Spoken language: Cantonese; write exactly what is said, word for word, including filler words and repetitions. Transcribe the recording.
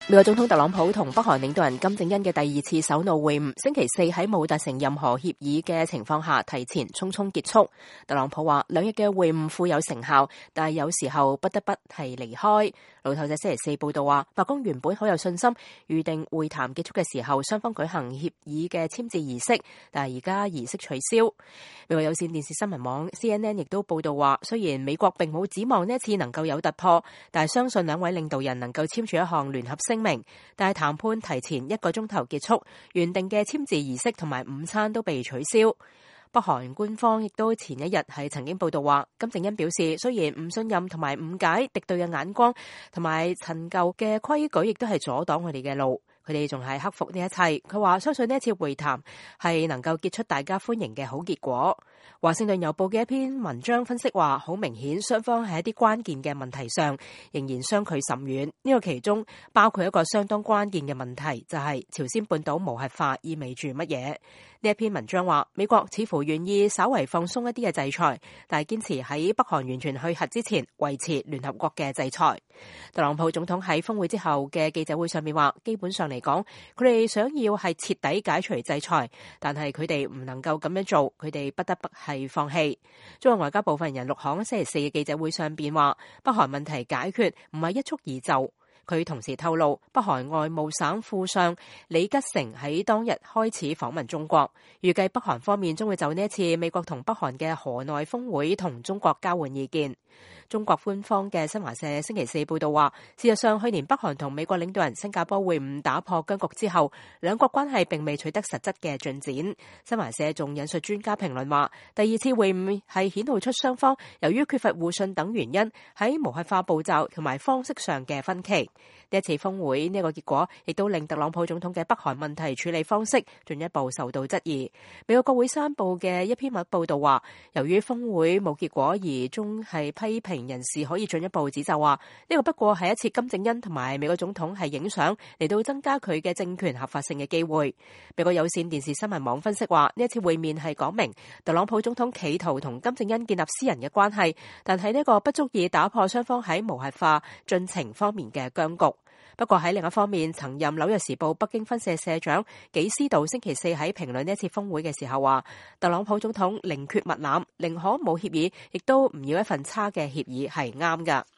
美國總統特朗普同北韓領導人金正恩嘅第二次首腦會晤，星期四喺冇達成任何協議嘅情況下提前匆匆結束。特朗普話兩日嘅會晤富有成效，但係有時候不得不係離開。路透社星期四報道話，白宮原本好有信心，預定會談結束嘅時候雙方舉行協議嘅簽字儀式，但係而家儀式取消。美國有線電視新聞網 C N N 亦都報道話，雖然美國並冇指望呢一次能夠有突破，但係相信兩位領導人能夠簽署一項聯合聲明。但係談判提前一個鐘頭結束，原定嘅簽字儀式同埋午餐都被取消。北韓官方亦都前一日係曾經報道話，金正恩表示雖然唔信任同埋誤解敵對嘅眼光，同埋陳舊嘅規矩亦都係阻擋佢哋嘅路，佢哋仲係克服呢一切。佢話相信呢一次會談係能夠結出大家歡迎嘅好結果。華盛頓郵報嘅一篇文章分析話，好明顯雙方喺一啲關鍵嘅問題上仍然相距甚遠。呢個其中包括一個相當關鍵嘅問題，就係朝鮮半島無核化意味住乜嘢。呢一篇文章話，美國似乎願意稍為放鬆一啲嘅制裁，但係堅持喺北韓完全去核之前維持聯合國嘅制裁。特朗普總統喺峰會之後嘅記者會上面話，基本上嚟講，佢哋想要係徹底解除制裁，但係佢哋唔能夠咁樣做，佢哋不得不係放棄。中國外交部發言人陸慷星期四嘅記者會上邊話，北韓問題解決唔係一蹴而就。佢同時透露，北韓外務省副相李吉成喺當日開始訪問中國，預計北韓方面將會就呢一次美國同北韓嘅河內峰會同中國交換意見。中國官方嘅新華社星期四報道話，事實上去年北韓同美國領導人新加坡會晤打破僵局之後，兩國關係並未取得實質嘅進展。新華社仲引述專家評論話，第二次會晤係顯露出雙方由於缺乏互信等原因，喺無核化步驟同埋方式上嘅分歧。呢一次峰會呢個結果，亦都令特朗普總統嘅北韓問題處理方式進一步受到質疑。美國國會山報嘅一篇文報道話，由於峰會冇結果，而終係批評人士可以進一步指責話，呢個不過係一次金正恩同埋美國總統係影相嚟到增加佢嘅政權合法性嘅機會。美國有線電視新聞網分析話，呢一次會面係講明特朗普總統企圖同金正恩建立私人嘅關係，但係呢個不足以打破雙方喺無核化進程方面嘅僵局。不過喺另一方面，曾任紐約時報北京分社社長紀思道星期四喺評論呢一次峰會嘅時候話，特朗普總統寧缺勿濫，寧可冇協議，亦都唔要一份差嘅協議係啱㗎。